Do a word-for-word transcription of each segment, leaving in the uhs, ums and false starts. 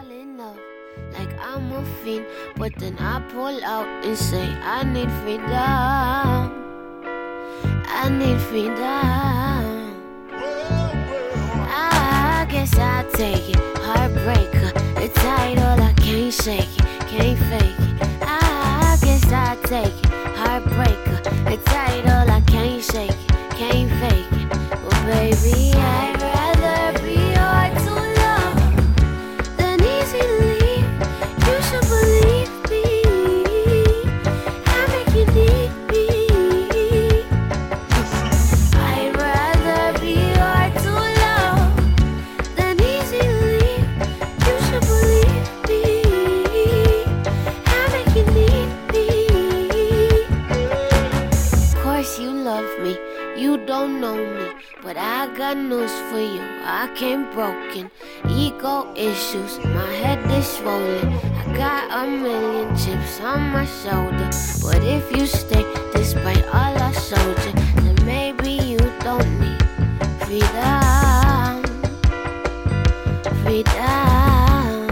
fall in love like I'm a fiend, but then I pull out and say I need freedom. I need freedom. I guess I'll take it. Heartbreaker, the title, I can't shake it, can't fake it. I guess I'll take it. Heartbreaker, the title, I can't shake it, can't fake it. Well, baby, I'd rather be hard to love than easy to leave. You should believe me. I make you need me. I'd rather be hard to love than easy to leave. You should believe me. I make you need me. Of course you love me, you don't know me, but I got news for you. I came broken, ego issues, my head is swollen. I got a million chips on my shoulder, but if you stay despite all I showed you, then maybe you don't need freedom. Freedom.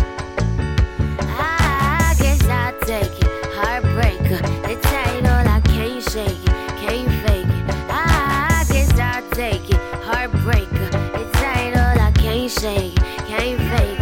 I guess I'll take it. Heartbreaker, the title, I can't shake it, can't fake it. I guess I'll take it. Heartbreaker, the title, I can't shake it, can't fake it.